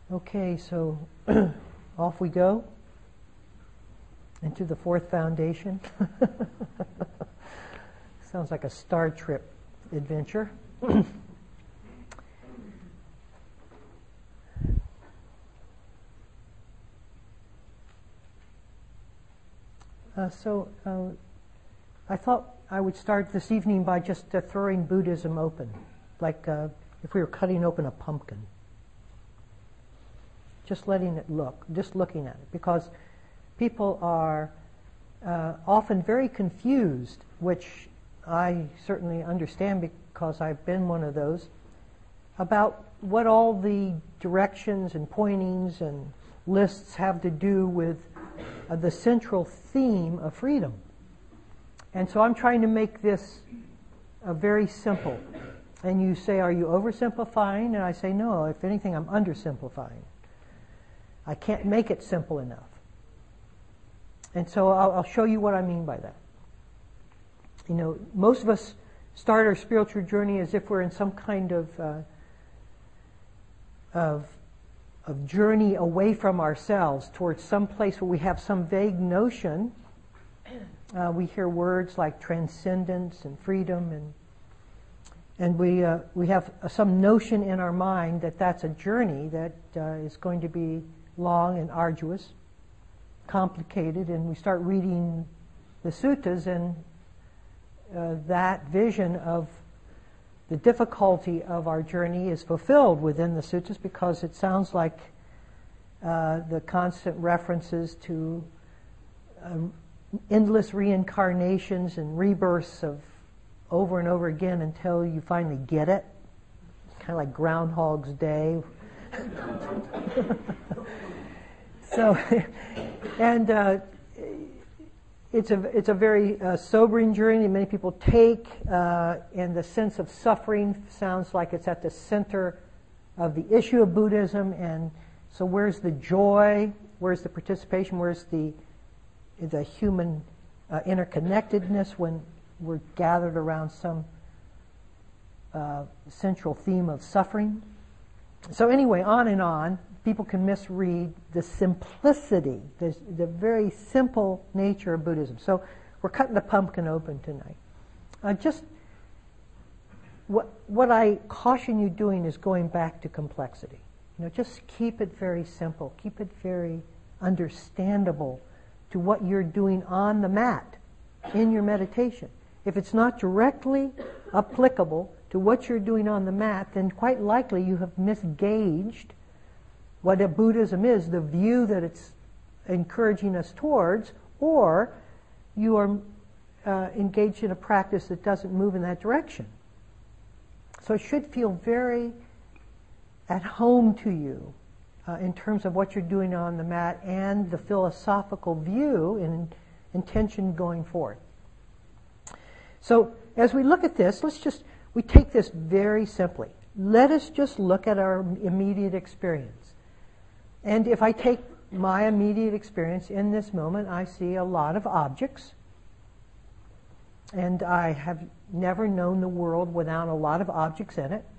Okay, so off we go into the fourth foundation. Sounds like a Star Trek adventure. I thought I would start this evening by just throwing Buddhism open, like if we were cutting open a pumpkin. Just letting it look, just looking at it, because people are often very confused, which I certainly understand because I've been one of those, about what all the directions and pointings and lists have to do with the central theme of freedom. And so I'm trying to make this very simple. And you say, are you oversimplifying? And I say, no, if anything, I'm undersimplifying. I can't make it simple enough. And so I'll show you what I mean by that. You know, most of us start our spiritual journey as if we're in some kind of journey away from ourselves towards some place where we have some vague notion. We hear words like transcendence and freedom, and we have some notion in our mind that that's a journey that is going to be long and arduous, complicated, and we start reading the suttas, and that vision of the difficulty of our journey is fulfilled within the suttas because it sounds like the constant references to endless reincarnations and rebirths of over and over again until you finally get it. Kind of like Groundhog's Day. So, and it's a very sobering journey that many people take, and the sense of suffering sounds like it's at the center of the issue of Buddhism. And so, where's the joy? Where's the participation? Where's the human interconnectedness when we're gathered around some central theme of suffering? So anyway, on and on, people can misread the simplicity, the very simple nature of Buddhism. So we're cutting the pumpkin open tonight. Just what I caution you doing is going back to complexity. You know, just keep it very simple. Keep it very understandable to what you're doing on the mat in your meditation. If it's not directly applicable to what you're doing on the mat, then quite likely you have misgauged what a Buddhism is, the view that it's encouraging us towards, or you are engaged in a practice that doesn't move in that direction. So it should feel very at home to you in terms of what you're doing on the mat and the philosophical view and intention going forth. So as we look at this, we take this very simply. Let us just look at our immediate experience. And if I take my immediate experience in this moment, I see a lot of objects. And I have never known the world without a lot of objects in it.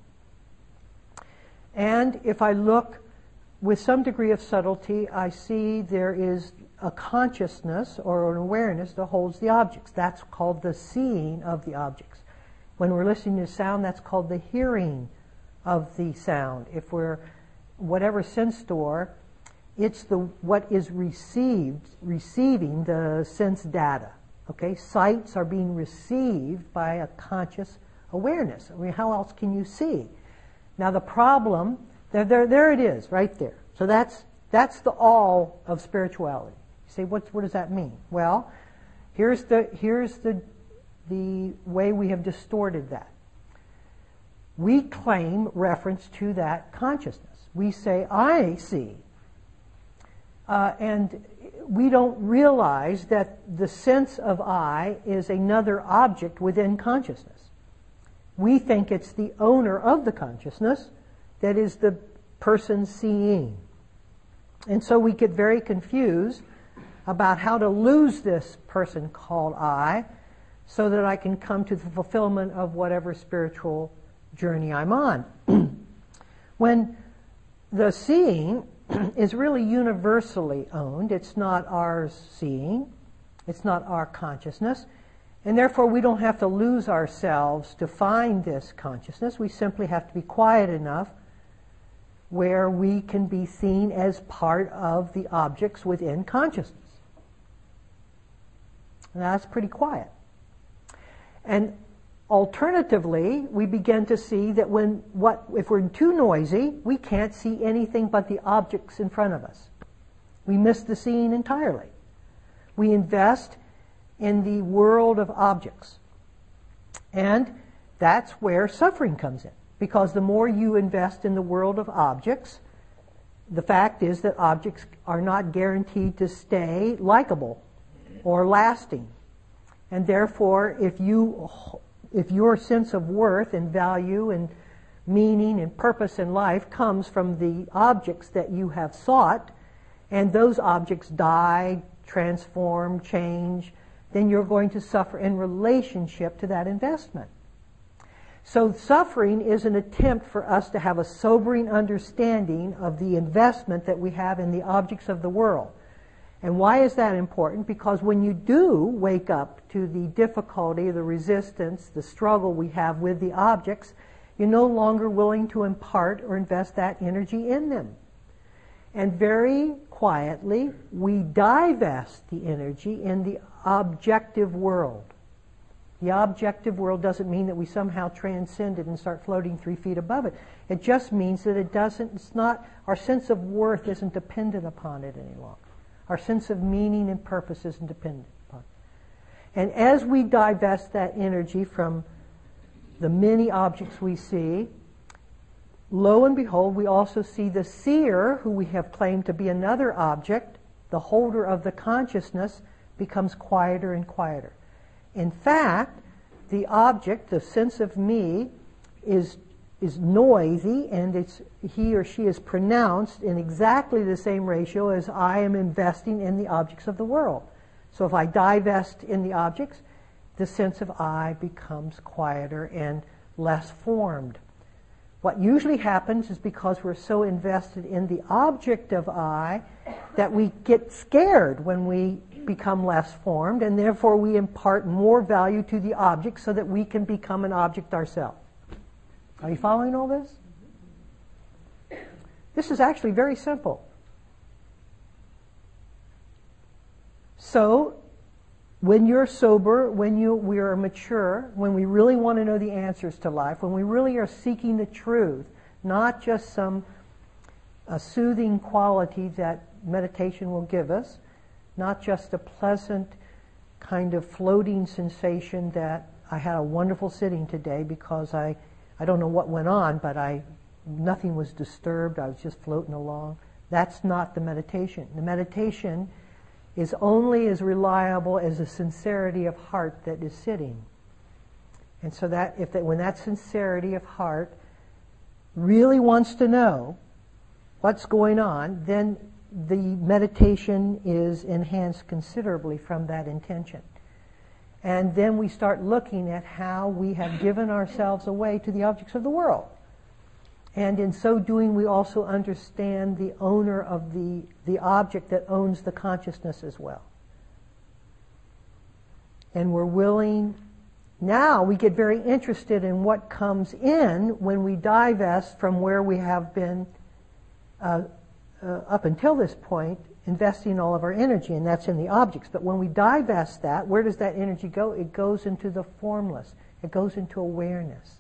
And if I look with some degree of subtlety, I see there is a consciousness or an awareness that holds the objects. That's called the seeing of the objects. When we're listening to sound, that's called the hearing of the sound. If we're whatever sense door, it's what is receiving the sense data. Okay, sights are being received by a conscious awareness. I mean, how else can you see? Now the problem, there it is, right there. So that's the all of spirituality. You say, what does that mean? Well, here's the way we have distorted that. We claim reference to that consciousness. We say, I see. And we don't realize that the sense of I is another object within consciousness. We think it's the owner of the consciousness that is the person seeing. And so we get very confused about how to lose this person called I so that I can come to the fulfillment of whatever spiritual journey I'm on. When the seeing is really universally owned. It's not our seeing. It's not our consciousness. And therefore, we don't have to lose ourselves to find this consciousness. We simply have to be quiet enough where we can be seen as part of the objects within consciousness. And that's pretty quiet. And alternatively, we begin to see that if we're too noisy, we can't see anything but the objects in front of us. We miss the scene entirely. We invest in the world of objects. And that's where suffering comes in. Because the more you invest in the world of objects, the fact is that objects are not guaranteed to stay likable or lasting. And therefore, if your sense of worth and value and meaning and purpose in life comes from the objects that you have sought, and those objects die, transform, change, then you're going to suffer in relationship to that investment. So suffering is an attempt for us to have a sobering understanding of the investment that we have in the objects of the world. And why is that important? Because when you do wake up to the difficulty, the resistance, the struggle we have with the objects, you're no longer willing to impart or invest that energy in them. And very quietly, we divest the energy in the objective world. The objective world doesn't mean that we somehow transcend it and start floating 3 feet above it. It just means that our sense of worth isn't dependent upon it any longer. Our sense of meaning and purpose isn't dependent upon it. And as we divest that energy from the many objects we see, lo and behold, we also see the seer, who we have claimed to be another object, the holder of the consciousness, becomes quieter and quieter. In fact, the object, the sense of me, is noisy, and he or she is pronounced in exactly the same ratio as I am investing in the objects of the world. So if I divest in the objects, the sense of I becomes quieter and less formed. What usually happens is because we're so invested in the object of I that we get scared when we become less formed, and therefore we impart more value to the object so that we can become an object ourselves. Are you following all this? This is actually very simple. So, when you're sober, when we are mature, when we really want to know the answers to life, when we really are seeking the truth, not just some soothing quality that meditation will give us, not just a pleasant kind of floating sensation that I had a wonderful sitting today because I don't know what went on, but nothing was disturbed, I was just floating along. That's not the meditation. The meditation is only as reliable as the sincerity of heart that is sitting. And so when that sincerity of heart really wants to know what's going on, then the meditation is enhanced considerably from that intention. And then we start looking at how we have given ourselves away to the objects of the world. And in so doing, we also understand the owner of the object that owns the consciousness as well. And we're willing, now we get very interested in what comes in when we divest from where we have been up until this point investing all of our energy, and that's in the objects. But when we divest that, where does that energy go? It goes into the formless. It goes into awareness.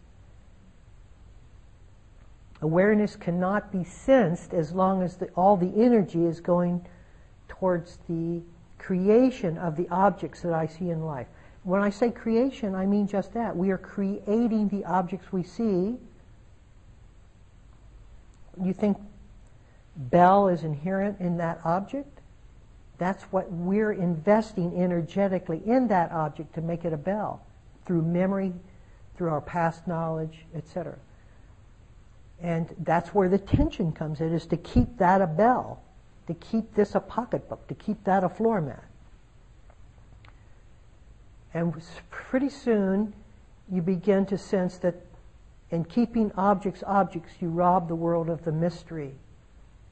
Awareness cannot be sensed as long as all the energy is going towards the creation of the objects that I see in life. When I say creation, I mean just that. We are creating the objects we see. You think bell is inherent in that object? That's what we're investing energetically in that object to make it a bell, through memory, through our past knowledge, etc. And that's where the tension comes in, is to keep that a bell, to keep this a pocketbook, to keep that a floor mat. And pretty soon you begin to sense that in keeping objects, you rob the world of the mystery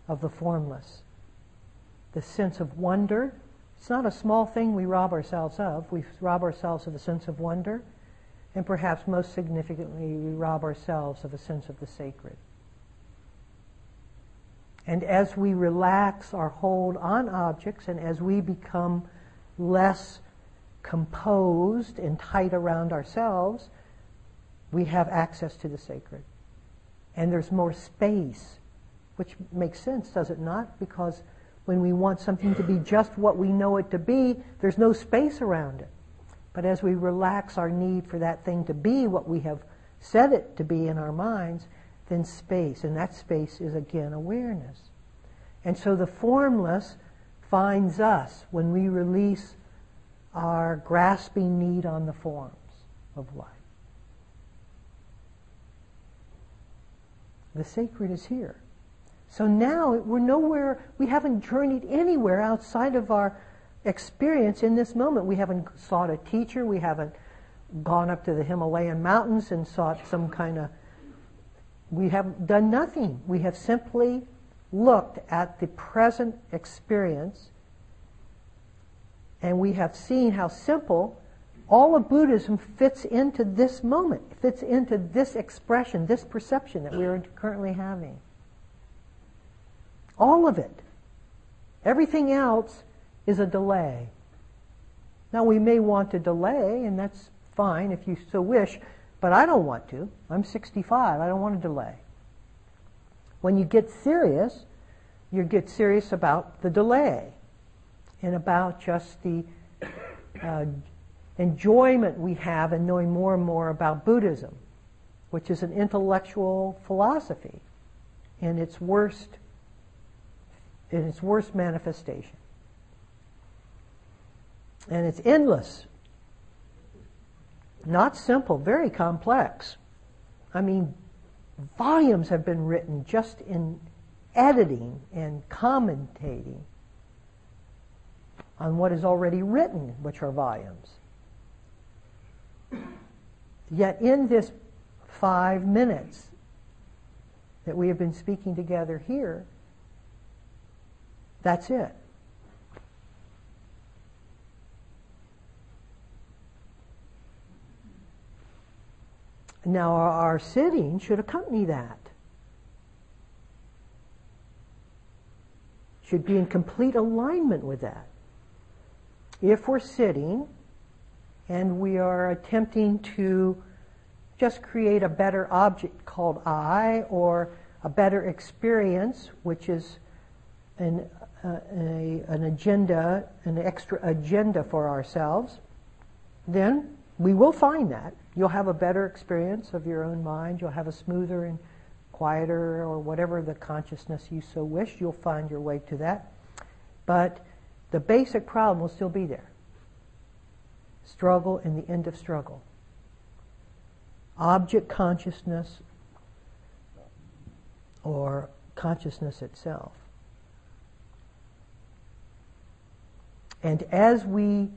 of the formless. The sense of wonder. It's not a small thing we rob ourselves of. We rob ourselves of a sense of wonder, and perhaps most significantly, we rob ourselves of a sense of the sacred. And as we relax our hold on objects, and as we become less composed and tight around ourselves, we have access to the sacred. And there's more space, which makes sense, does it not? Because when we want something to be just what we know it to be, there's no space around it. But as we relax our need for that thing to be what we have said it to be in our minds, then space, and that space is again awareness. And so the formless finds us when we release our grasping need on the forms of life. The sacred is here. So now we're nowhere, we haven't journeyed anywhere outside of our experience in this moment. We haven't sought a teacher, we haven't gone up to the Himalayan mountains and sought some kind of, we have done nothing. We have simply looked at the present experience, and we have seen how simple all of Buddhism fits into this moment, fits into this expression, this perception that we are currently having. All of it. Everything else is a delay. Now we may want to delay, and that's fine if you so wish, but I don't want to. I'm 65. I don't want to delay. When you get serious, you get serious about the delay and about just the enjoyment we have in knowing more and more about Buddhism, which is an intellectual philosophy in its worst manifestation. And it's endless. Not simple, very complex. I mean, volumes have been written just in editing and commentating on what is already written, which are volumes. Yet in this 5 minutes that we have been speaking together here, that's it. Now our sitting should accompany that. Should be in complete alignment with that. If we're sitting and we are attempting to just create a better object called I, or a better experience, which is an agenda, an extra agenda for ourselves, then we will find that. You'll have a better experience of your own mind. You'll have a smoother and quieter, or whatever the consciousness you so wish. You'll find your way to that. But the basic problem will still be there. Struggle and the end of struggle. Object consciousness or consciousness itself. And as we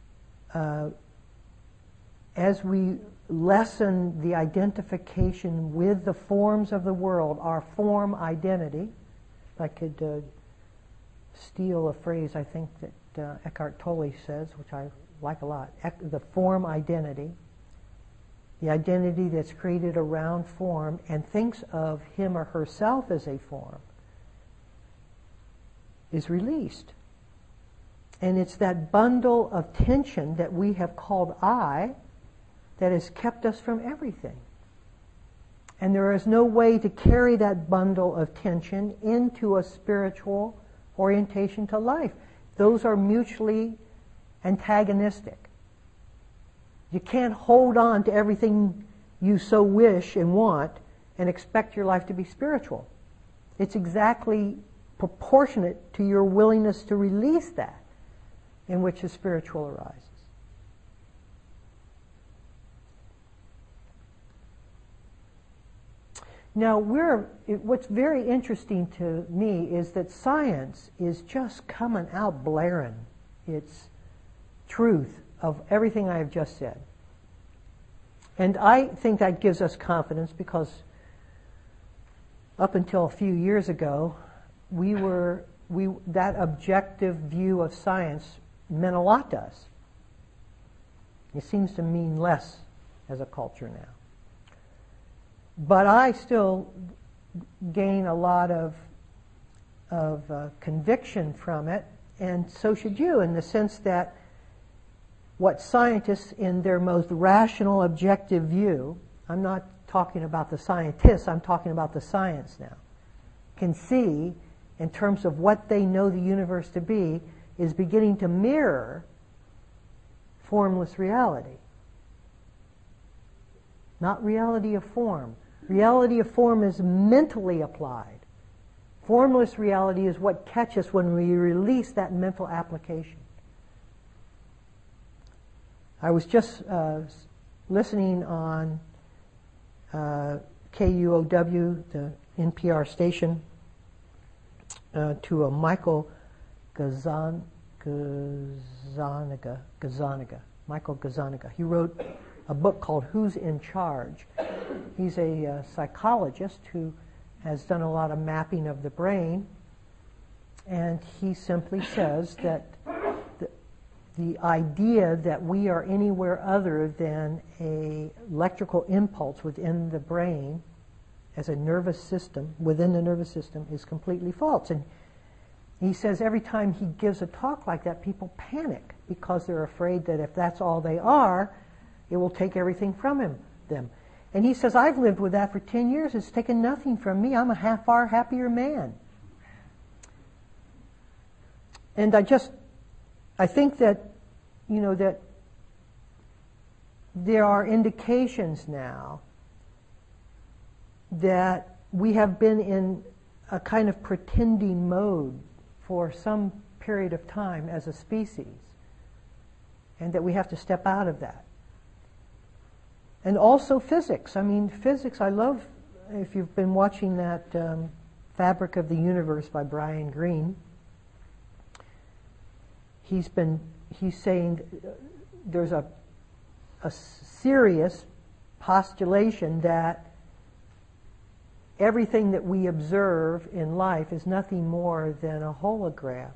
lessen the identification with the forms of the world, our form identity, if I could steal a phrase I think that Eckhart Tolle says, which I like a lot, the form identity, the identity that's created around form and thinks of him or herself as a form, is released. And it's that bundle of tension that we have called I that has kept us from everything. And there is no way to carry that bundle of tension into a spiritual orientation to life. Those are mutually antagonistic. You can't hold on to everything you so wish and want and expect your life to be spiritual. It's exactly proportionate to your willingness to release that in which the spiritual arises. Now, what's very interesting to me is that science is just coming out blaring its truth of everything I have just said. And I think that gives us confidence because up until a few years ago, that objective view of science meant a lot to us. It seems to mean less as a culture now. But I still gain a lot of conviction from it, and so should you, in the sense that what scientists, in their most rational, objective view, I'm not talking about the scientists, I'm talking about the science now, can see in terms of what they know the universe to be, is beginning to mirror formless reality. Not reality of form. Reality of form is mentally applied. Formless reality is what catches when we release that mental application. I was just listening on KUOW, the NPR station, to a Michael Gazzaniga. Michael Gazzaniga. He wrote a book called Who's in Charge? He's a psychologist who has done a lot of mapping of the brain, and he simply says that the idea that we are anywhere other than an electrical impulse within the brain as a nervous system, within the nervous system, is completely false. And he says every time he gives a talk like that, people panic because they're afraid that if that's all they are, it will take everything from them. And he says, I've lived with that for 10 years. It's taken nothing from me. I'm a far happier man. And I think that, that there are indications now that we have been in a kind of pretending mode for some period of time as a species, and that we have to step out of that. And also physics. Physics, I love, if you've been watching that Fabric of the Universe by Brian Greene, he's saying there's a serious postulation that everything that we observe in life is nothing more than a hologram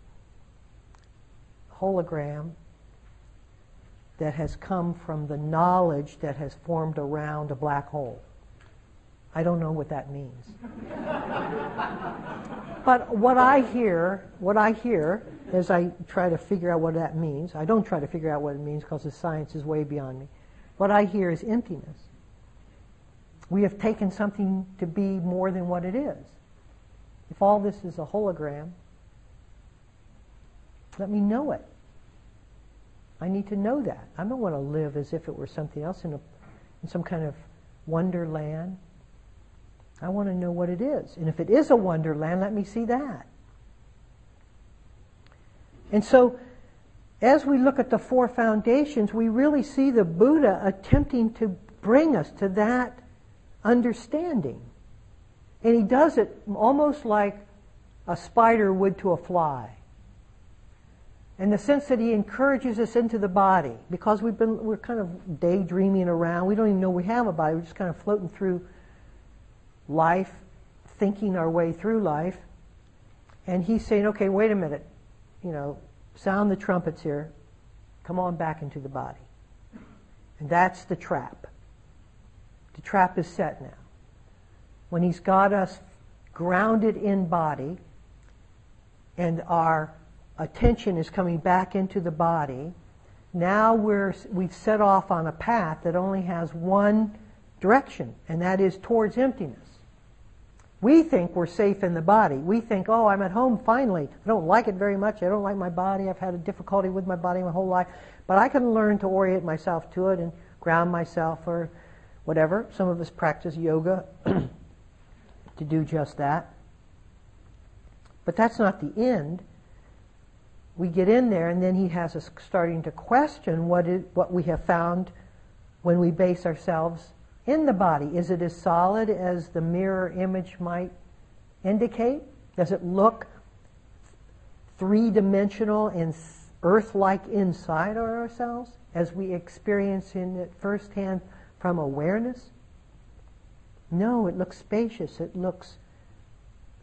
that has come from the knowledge that has formed around a black hole. I don't know what that means. But what I hear as I try to figure out what that means, I don't try to figure out what it means because the science is way beyond me. What I hear is emptiness. We have taken something to be more than what it is. If all this is a hologram, let me know it. I need to know that. I don't want to live as if it were something else in some kind of wonderland. I want to know what it is. And if it is a wonderland, let me see that. And so, as we look at the four foundations, we really see the Buddha attempting to bring us to that understanding. And he does it almost like a spider would to a fly. In the sense that he encourages us into the body, because we're kind of daydreaming around. We don't even know we have a body. We're just kind of floating through life, thinking our way through life. And he's saying, okay, wait a minute, sound the trumpets here. Come on back into the body. And that's the trap. The trap is set now. When he's got us grounded in body and our attention is coming back into the body, now we've set off on a path that only has one direction, and that is towards emptiness. We think we're safe in the body. We think, oh, I'm at home finally. I don't like it very much. I don't like my body. I've had a difficulty with my body my whole life. But I can learn to orient myself to it and ground myself or whatever. Some of us practice yoga to do just that. But that's not the end. We get in there, and then he has us starting to question what we have found when we base ourselves in the body. Is it as solid as the mirror image might indicate? Does it look three-dimensional and earth-like inside of ourselves as we experience it firsthand from awareness? No, it looks spacious. It looks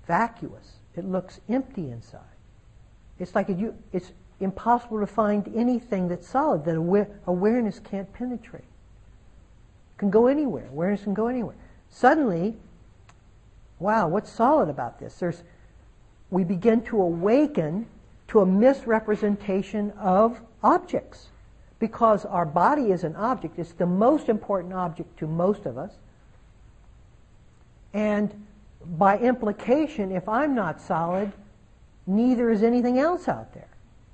vacuous. It looks empty inside. It's like it's impossible to find anything that's solid, that awareness can't penetrate. It can go anywhere. Awareness can go anywhere. Suddenly, wow, what's solid about this? We begin to awaken to a misrepresentation of objects. Because our body is an object. It's the most important object to most of us. And by implication, if I'm not solid, neither is anything else out there.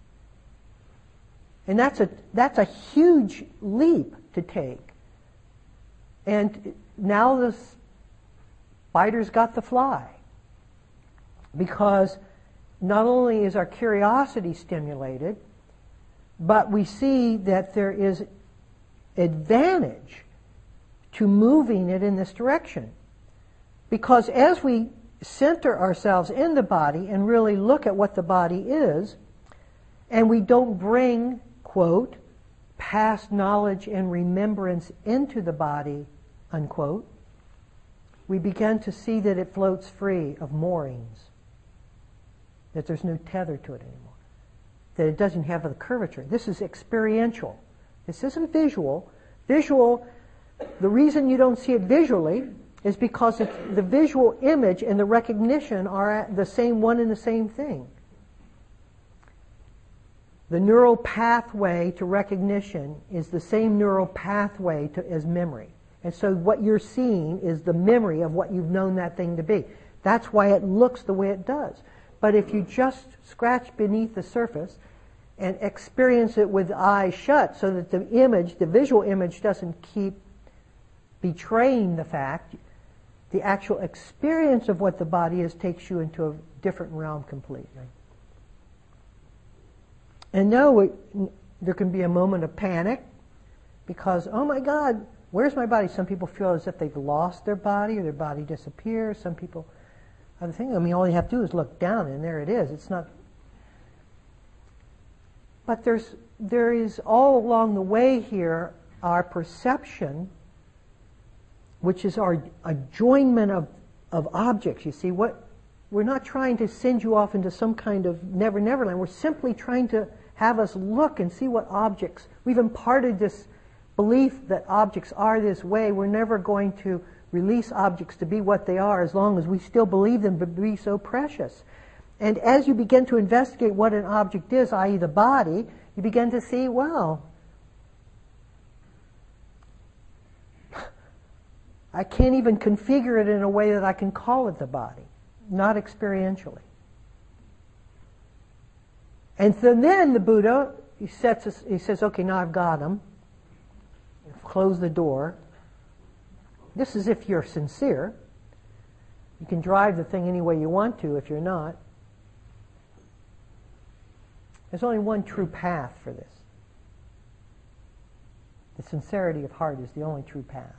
And that's a huge leap to take. And now the spider's got the fly. Because not only is our curiosity stimulated, but we see that there is advantage to moving it in this direction. Because as we center ourselves in the body and really look at what the body is, and we don't bring, quote, past knowledge and remembrance into the body, unquote, we begin to see that it floats free of moorings, that there's no tether to it anymore, that it doesn't have the curvature. This is experiential. This isn't visual. Visual, the reason you don't see it visually is because the visual image and the recognition are the same one and the same thing. The neural pathway to recognition is the same neural pathway as memory. And so what you're seeing is the memory of what you've known that thing to be. That's why it looks the way it does. But if you just scratch beneath the surface and experience it with eyes shut so that the image, the visual image, doesn't keep betraying the fact, the actual experience of what the body is takes you into a different realm completely. And now there can be a moment of panic because, oh my God, where's my body? Some people feel as if they've lost their body or their body disappears. Some people, other thing. I mean, all you have to do is look down and there it is. It's not. But there is all along the way here our perception, which is our adjoinment of objects. You see, we're not trying to send you off into some kind of Never Never Land. We're simply trying to have us look and see what objects. We've imparted this belief that objects are this way. We're never going to release objects to be what they are as long as we still believe them to be so precious. And as you begin to investigate what an object is, i.e. the body, you begin to see, well, I can't even configure it in a way that I can call it the body, not experientially. And so then the Buddha, he says, okay, now I've got him. Close the door. This is if you're sincere. You can drive the thing any way you want to if you're not. There's only one true path for this. The sincerity of heart is the only true path.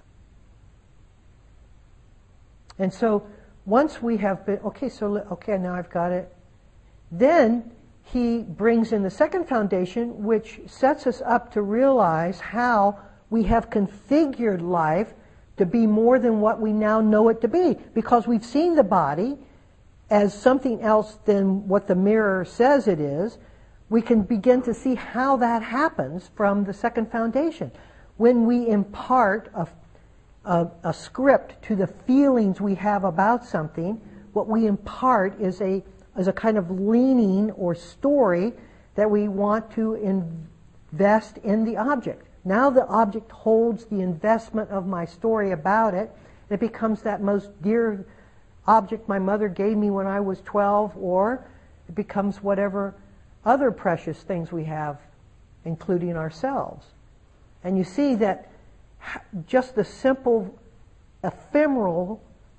And so once we have been, okay, now I've got it. Then he brings in the second foundation, which sets us up to realize how we have configured life to be more than what we now know it to be. Because we've seen the body as something else than what the mirror says it is, we can begin to see how that happens from the second foundation. When we impart a script to the feelings we have about something, what we impart is a kind of leaning or story that we want to invest in the object. Now the object holds the investment of my story about it. It becomes that most dear object my mother gave me when I was 12, or it becomes whatever other precious things we have, including ourselves. And you see that just the simple, ephemeral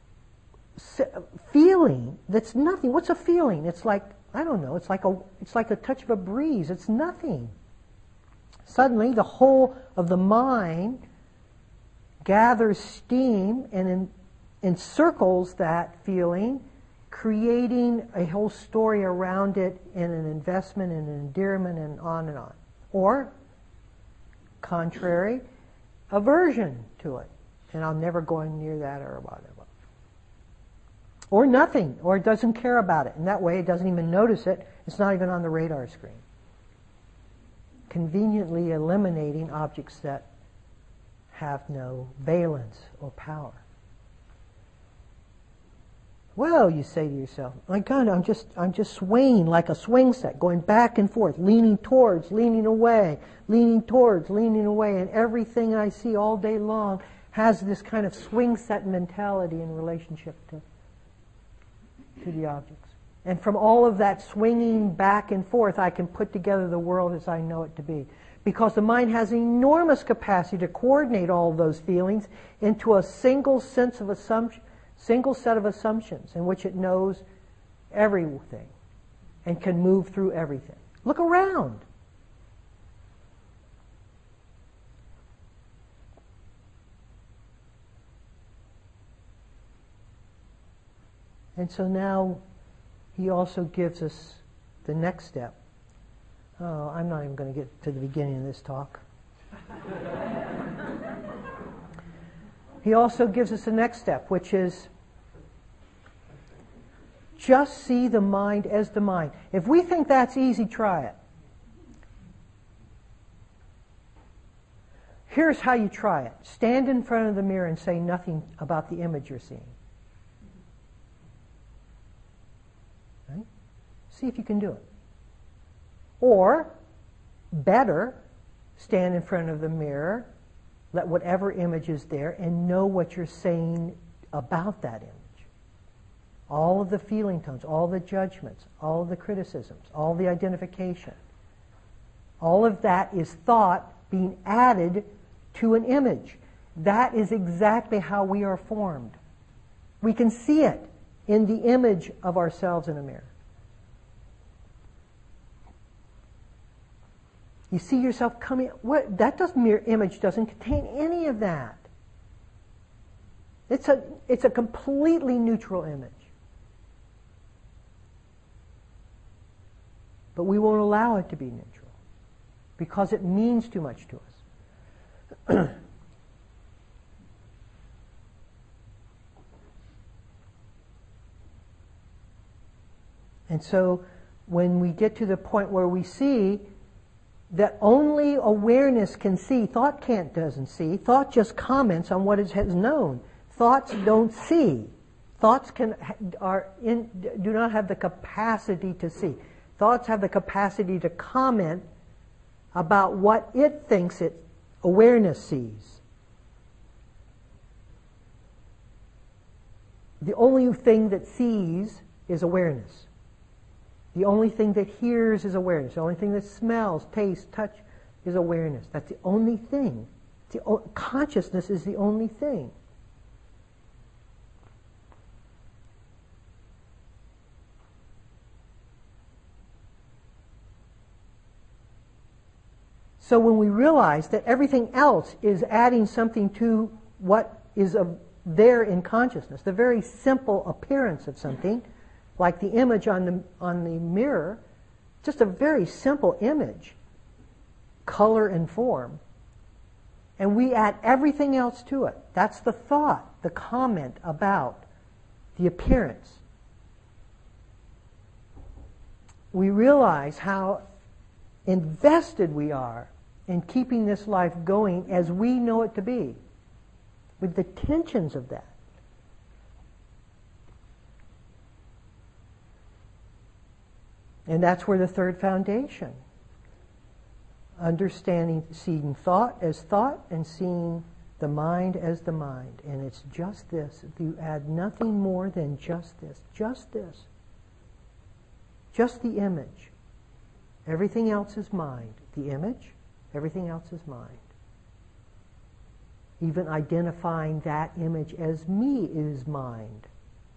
feeling that's nothing. What's a feeling? It's like, I don't know, it's like a touch of a breeze. It's nothing. Suddenly the whole of the mind gathers steam and encircles that feeling, creating a whole story around it in an investment and an endearment and on and on. Or, contrary, aversion to it. And I'm never going near that or whatever. Or nothing, or it doesn't care about it. And that way it doesn't even notice it. It's not even on the radar screen. Conveniently eliminating objects that have no valence or power. Well, you say to yourself, my God, I'm just swaying like a swing set, going back and forth, leaning towards, leaning away, leaning towards, leaning away, and everything I see all day long has this kind of swing set mentality in relationship to the objects. And from all of that swinging back and forth, I can put together the world as I know it to be. Because the mind has enormous capacity to coordinate all of those feelings into a single set of assumptions in which it knows everything and can move through everything. Look around. And so now he also gives us the next step. Oh, I'm not even going to get to the beginning of this talk. He also gives us the next step, which is just see the mind as the mind. If we think that's easy, try it. Here's how you try it. Stand in front of the mirror and say nothing about the image you're seeing. Right? See if you can do it. Or, better, stand in front of the mirror, let whatever image is there, and know what you're saying about that image. All of the feeling tones, all the judgments, all of the criticisms, all the identification. All of that is thought being added to an image. That is exactly how we are formed. We can see it in the image of ourselves in a mirror. You see yourself coming. Mirror image doesn't contain any of that. It's a completely neutral image. But we won't allow it to be neutral because it means too much to us. And so when we get to the point where we see that only awareness can see, thought doesn't see. Thought just comments on what it has known. Thoughts don't see. Thoughts do not have the capacity to see. Thoughts have the capacity to comment about what it thinks awareness sees. The only thing that sees is awareness. The only thing that hears is awareness. The only thing that smells, tastes, touch is awareness. That's the only thing. Consciousness is the only thing. So when we realize that everything else is adding something to what is there in consciousness, the very simple appearance of something, like the image on the mirror, just a very simple image, color and form, and we add everything else to it. That's the thought, the comment about the appearance. We realize how invested we are in keeping this life going as we know it to be, with the tensions of that. And that's where the third foundation, understanding, seeing thought as thought and seeing the mind as the mind. And it's just this. If you add nothing more than just this, just the image. Everything else is mind. The image, everything else is mind. Even identifying that image as me is mind.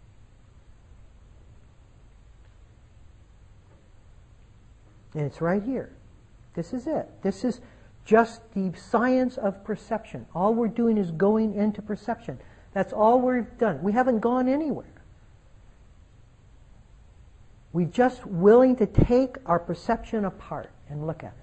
And it's right here. This is it. This is just the science of perception. All we're doing is going into perception. That's all we've done. We haven't gone anywhere. We're just willing to take our perception apart and look at it.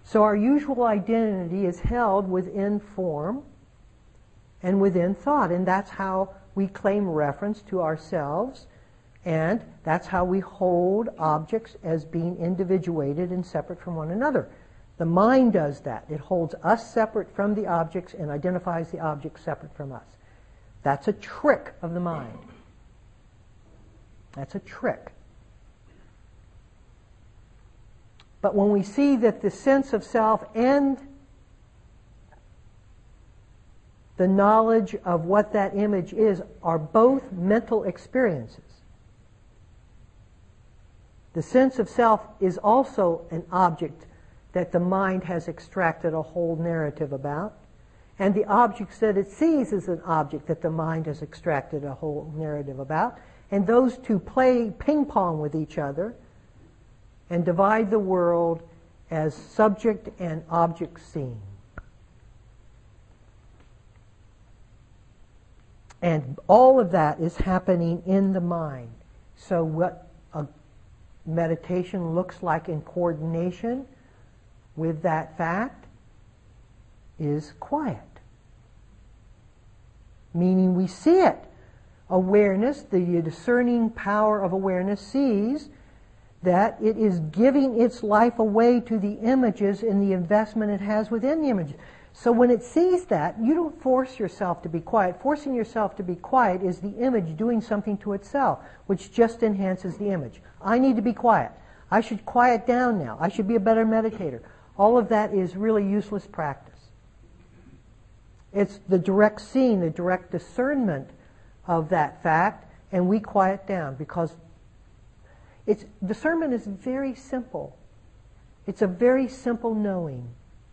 So our usual identity is held within form and within thought, and that's how we claim reference to ourselves, and that's how we hold objects as being individuated and separate from one another. The mind does that. It holds us separate from the objects and identifies the objects separate from us. That's a trick of the mind. That's a trick. But when we see that the sense of self and the knowledge of what that image is are both mental experiences. The sense of self is also an object that the mind has extracted a whole narrative about, and the objects that it sees is an object that the mind has extracted a whole narrative about, and those two play ping pong with each other and divide the world as subject and object seen. And all of that is happening in the mind. So what a meditation looks like in coordination with that fact is quiet. Meaning we see it. Awareness, the discerning power of awareness, sees that it is giving its life away to the images in the investment it has within the images. So when it sees that, you don't force yourself to be quiet. Forcing yourself to be quiet is the image doing something to itself, which just enhances the image. I need to be quiet. I should quiet down now. I should be a better meditator. All of that is really useless practice. It's the direct seeing, the direct discernment of that fact, and we quiet down because discernment is very simple. It's a very simple knowing.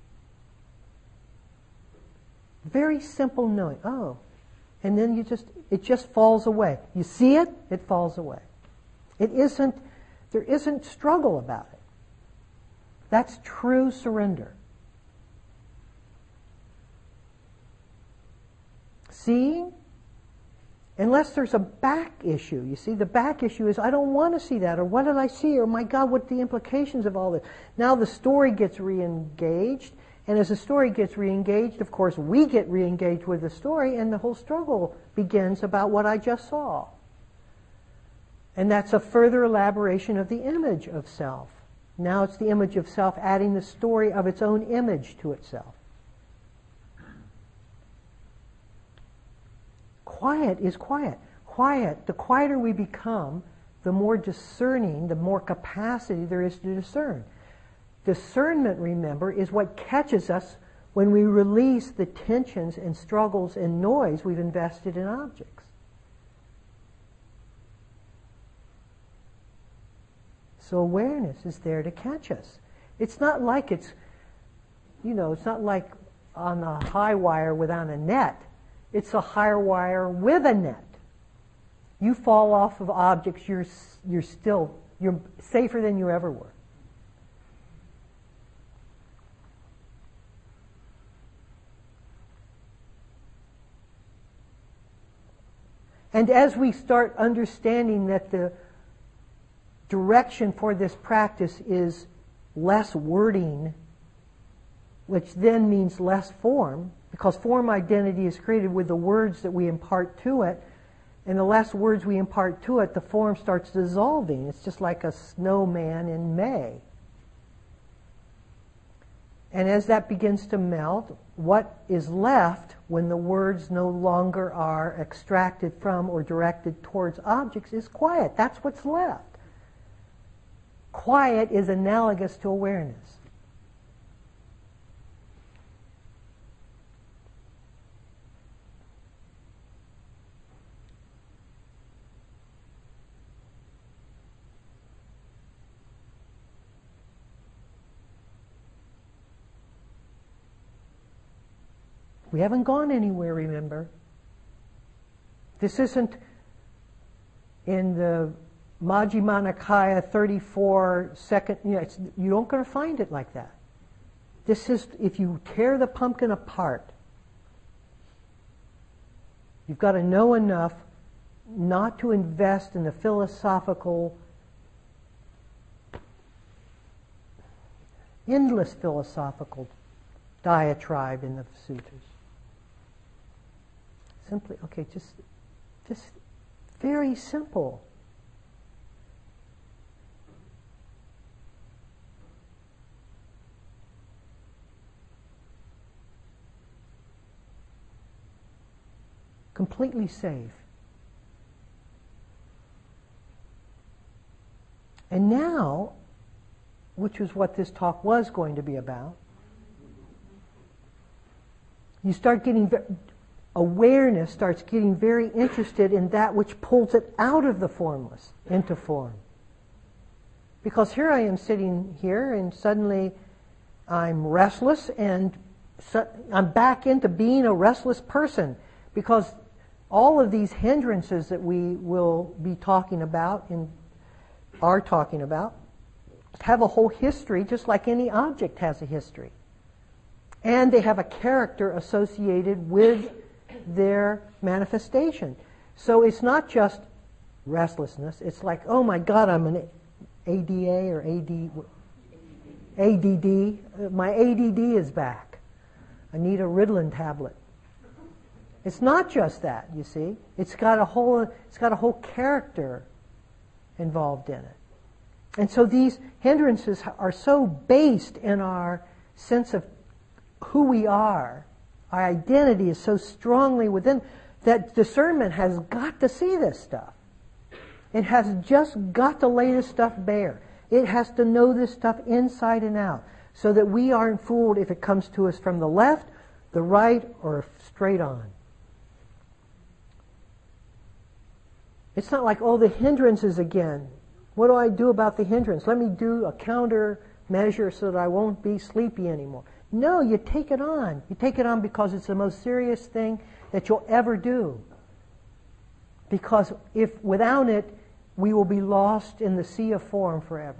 Very simple knowing. Oh. And then it just falls away. You see it, it falls away. There isn't struggle about it. That's true surrender. Seeing, unless there's a back issue. You see, the back issue is, I don't want to see that, or what did I see, or my God, what are the implications of all this? Now the story gets re-engaged, and as the story gets re-engaged, of course, we get re-engaged with the story, and the whole struggle begins about what I just saw. And that's a further elaboration of the image of self. Now it's the image of self adding the story of its own image to itself. Quiet is quiet. Quiet, the quieter we become, the more discerning, the more capacity there is to discern. Discernment, remember, is what catches us when we release the tensions and struggles and noise we've invested in objects. So awareness is there to catch us. It's not like it's not like on a high wire without a net. It's a high wire with a net. You fall off of objects, you're safer than you ever were. And as we start understanding that the direction for this practice is less wording, which then means less form, because form identity is created with the words that we impart to it, and the less words we impart to it, the form starts dissolving. It's just like a snowman in May. And as that begins to melt, what is left when the words no longer are extracted from or directed towards objects is quiet. That's what's left. Quiet is analogous to awareness. We haven't gone anywhere, remember. This isn't in the Majjhima Nikaya 34 second, you don't going to find it like that. This is, if you tear the pumpkin apart, you've got to know enough not to invest in the philosophical endless philosophical diatribe in the sutras. Simply, okay, just very simple. Completely safe. And now, which is what this talk was going to be about, you start getting, awareness starts getting very interested in that which pulls it out of the formless into form. Because here I am sitting here and suddenly I'm restless and I'm back into being a restless person because all of these hindrances that we will be talking about and are talking about have a whole history, just like any object has a history. And they have a character associated with their manifestation. So it's not just restlessness. It's like, oh my God, I'm an ADA or ADD. My ADD is back. I need a Ritalin tablet. It's not just that, you see. It's got a whole character involved in it. And so these hindrances are so based in our sense of who we are. Our identity is so strongly within that discernment has got to see this stuff. It has just got to lay this stuff bare. It has to know this stuff inside and out so that we aren't fooled if it comes to us from the left, the right, or straight on. It's not like, oh, the hindrances again. What do I do about the hindrance? Let me do a counter measure so that I won't be sleepy anymore. No, you take it on. You take it on because it's the most serious thing that you'll ever do. Because if without it, we will be lost in the sea of form forever.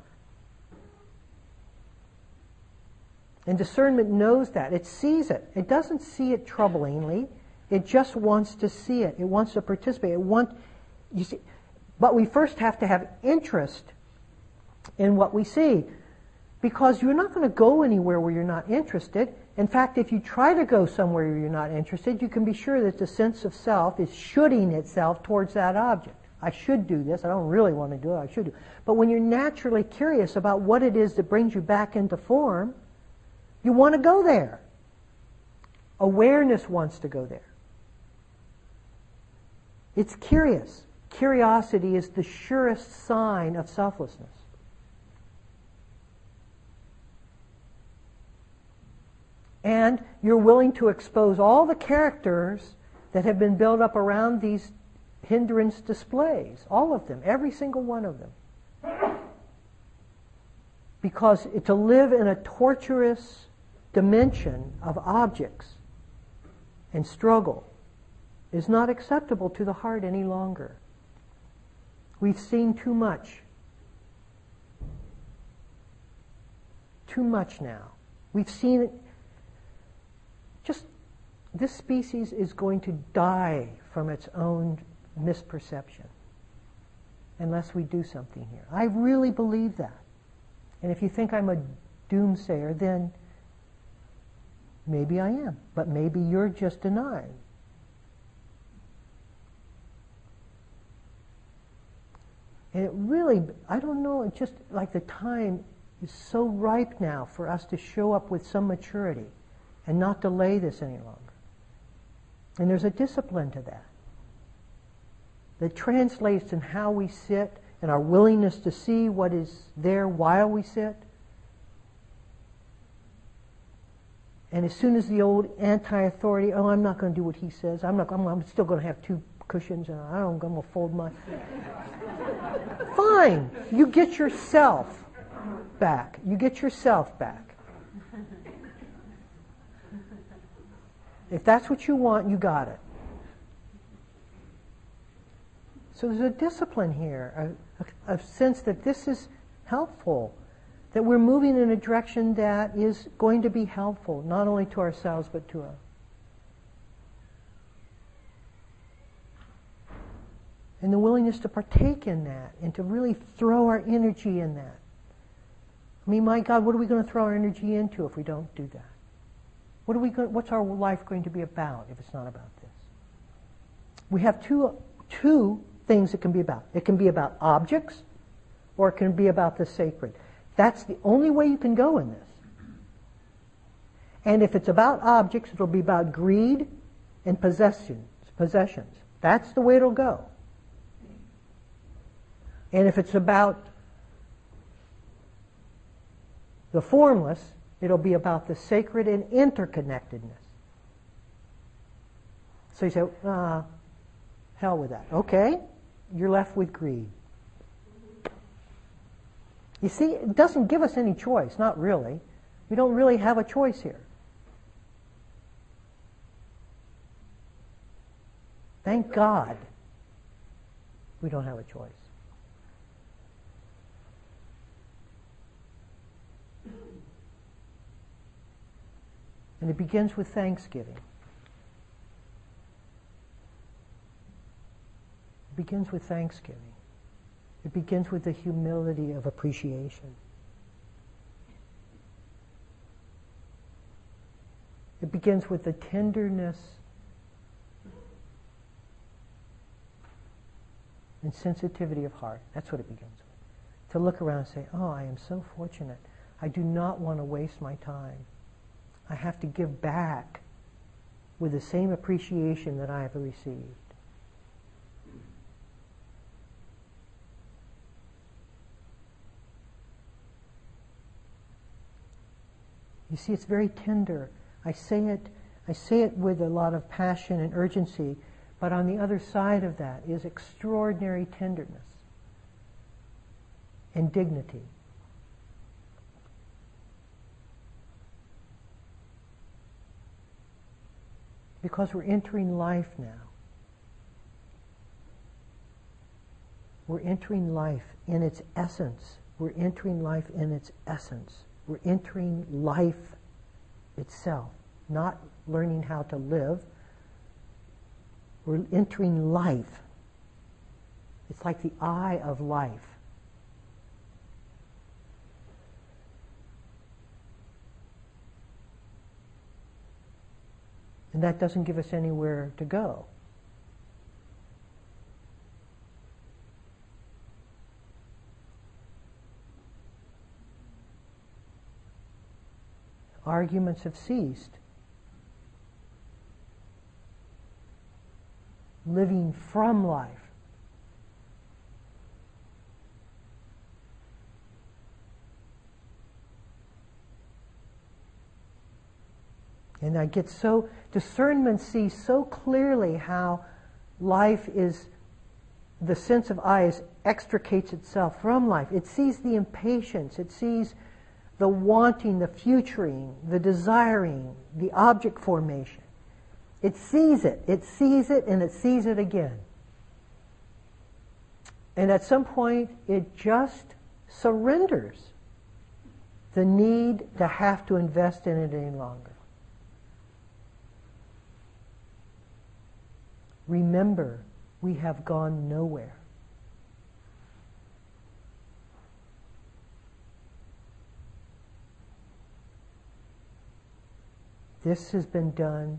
And discernment knows that. It sees it. It doesn't see it troublingly. It just wants to see it. It wants to participate. You see, but we first have to have interest in what we see. Because you're not going to go anywhere where you're not interested. In fact, if you try to go somewhere where you're not interested, you can be sure that the sense of self is shooting itself towards that object. I should do this. I don't really want to do it. I should do it. But when you're naturally curious about what it is that brings you back into form, you want to go there. Awareness wants to go there. It's curious. Curiosity is the surest sign of selflessness. And you're willing to expose all the characters that have been built up around these hindrance displays. All of them. Every single one of them. Because to live in a torturous dimension of objects and struggle is not acceptable to the heart any longer. We've seen too much. Too much now. We've seen it. Just this species is going to die from its own misperception unless we do something here. I really believe that. And if you think I'm a doomsayer, then maybe I am. But maybe you're just denying. And it really, I don't know, it's just like the time is so ripe now for us to show up with some maturity and not delay this any longer. And there's a discipline to that translates in how we sit and our willingness to see what is there while we sit. And as soon as the old anti-authority, oh, I'm not going to do what he says. I'm still going to have 2 cushions and I'm going to fold my... Fine. You get yourself back. You get yourself back. If that's what you want, you got it. So there's a discipline here, a sense that this is helpful, that we're moving in a direction that is going to be helpful, not only to ourselves, but to others. And the willingness to partake in that and to really throw our energy in that. I mean, my God, what are we going to throw our energy into if we don't do that? What's our life going to be about if it's not about this? We have two things it can be about. It can be about objects, or it can be about the sacred. That's the only way you can go in this. And if it's about objects, it'll be about greed and possessions. That's the way it'll go. And if it's about the formless, it'll be about the sacred and interconnectedness. So you say, hell with that. Okay, you're left with greed. You see, it doesn't give us any choice, not really. We don't really have a choice here. Thank God we don't have a choice. And it begins with thanksgiving. It begins with thanksgiving. It begins with the humility of appreciation. It begins with the tenderness and sensitivity of heart. That's what it begins with. To look around and say, oh, I am so fortunate. I do not want to waste my time. I have to give back with the same appreciation that I have received. You see, it's very tender. I say it with a lot of passion and urgency, but on the other side of that is extraordinary tenderness and dignity. Because we're entering life now. We're entering life in its essence. We're entering life in its essence. We're entering life itself, not learning how to live. We're entering life. It's like the eye of life. And that doesn't give us anywhere to go. Arguments have ceased. Living from life. And I get so, discernment sees so clearly how life is, the sense of I extricates itself from life. It sees the impatience, it sees the wanting, the futuring, the desiring, the object formation. It sees it, and it sees it again. And at some point, it just surrenders the need to have to invest in it any longer. Remember, we have gone nowhere. This has been done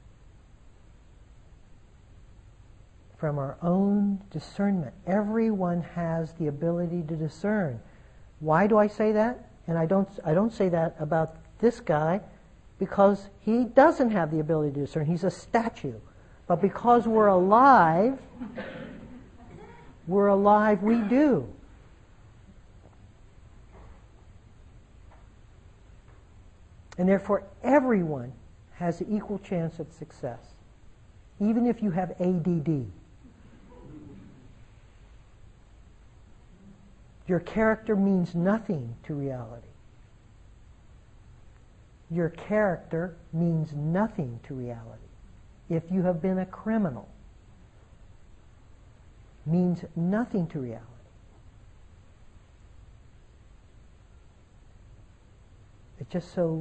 from our own discernment. Everyone has the ability to discern. Why do I say that? And I don't say that about this guy because he doesn't have the ability to discern. He's a statue. But because we're alive, we do. And therefore, everyone has an equal chance of success, even if you have ADD. Your character means nothing to reality. Your character means nothing to reality. If you have been a criminal, means nothing to reality. It's just so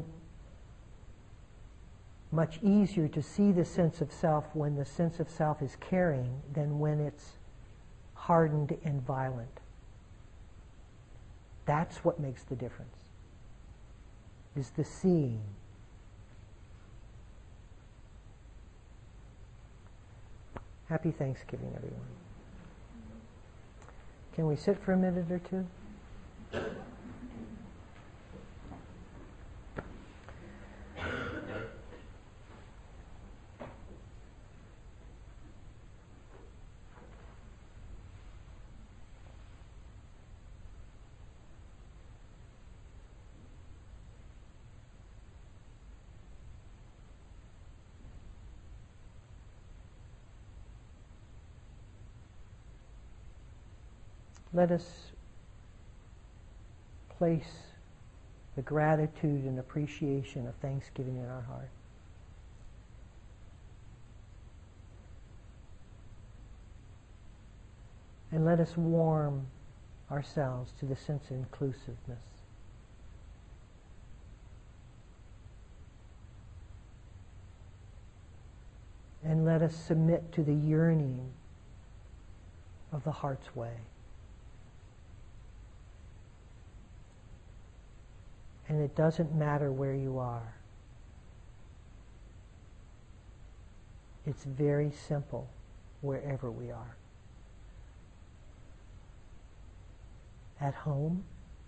much easier to see the sense of self when the sense of self is caring than when it's hardened and violent. That's what makes the difference. is the seeing. Happy Thanksgiving, everyone. Can we sit for a minute or two? Let us place the gratitude and appreciation of Thanksgiving in our heart. And let us warm ourselves to the sense of inclusiveness. And let us submit to the yearning of the heart's way. And it doesn't matter where you are. It's very simple wherever we are. At home,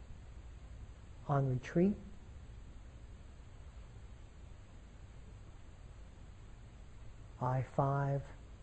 on retreat, I-5,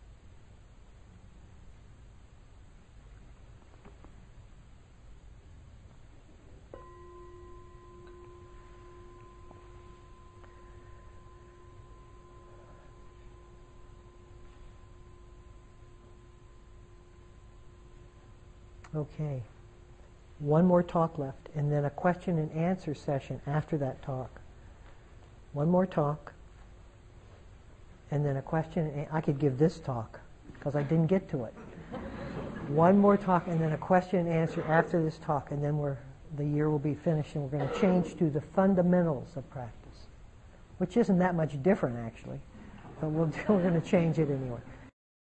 okay. One more talk left, and then a question and answer session after that talk. One more talk, and then a question. I could give this talk, because I didn't get to it. One more talk, and then a question and answer after this talk, and then the year will be finished, and we're going to change to the fundamentals of practice, which isn't that much different, actually, but we're going to change it anyway.